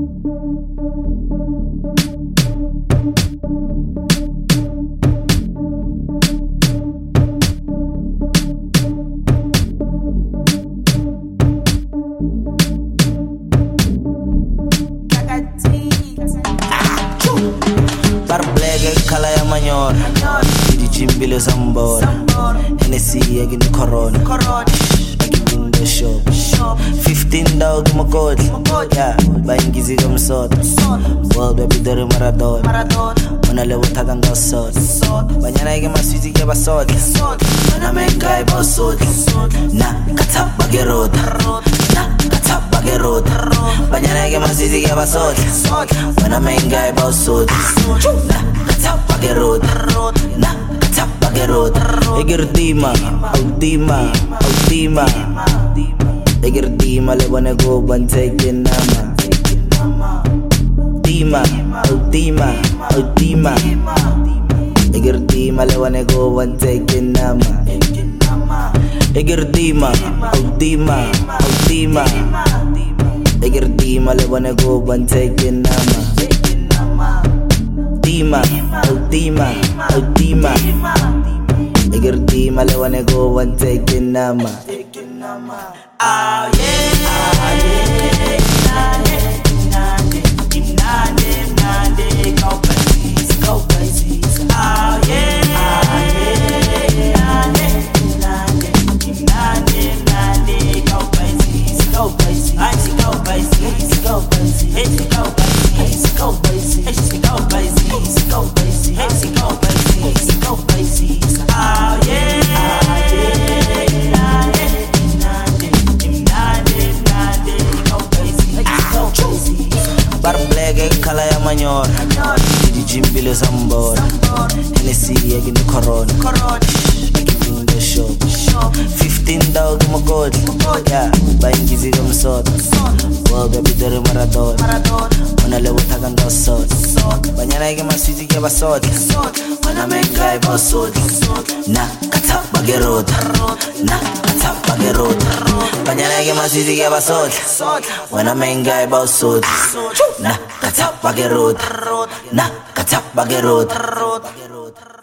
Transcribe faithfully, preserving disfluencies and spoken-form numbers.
Kala ya manyor Didi jimbile sambor Hennessy egin corona Egin in the shop Fifteen dog mo code Yeah, baingizi kam sot World baby dore maradon Mana lewo tagang ga sot Banyana ege maswiti ke basot Mana mengai basot Na katap bagerot Na katap bagerot Banyana ege maswiti ke basot Mana mengai basot Na katap bagerot Na katap bagerot Eger dima Audima Audima Eger dima lewane go banteke nama Dima Audima Audima Eger dima lewane go banteke nama Eger dima Audima Audima Eger dima lewane go banteke nama Dima Audima Audima Eger dima lewane go banteke nama Ah yeah, ah yeah, nane, nane, nane, nane, go crazy, go crazy. Ah yeah, ah yeah, nane, nane, nane, nane, go crazy, go crazy. I see go crazy, go crazy, hey go crazy, go crazy, hey go crazy, go crazy, hey go crazy, go crazy. Ah yeah, ah yeah, nane. Bar blege kala ya manyor Didi jimbile sambor Hennessy egin corona Egin in the shop Fifteen dog mo code Yeah, baingizi kam sot World baby dore maradon Mana lewo tagang ga sot Banyana ege maswiti ke basot Mana mengai basot Na katap bagerot Na katap bagerot Banyana ege maswiti ke basot Mana mengai basot Na katap bagerot Na katap bagerot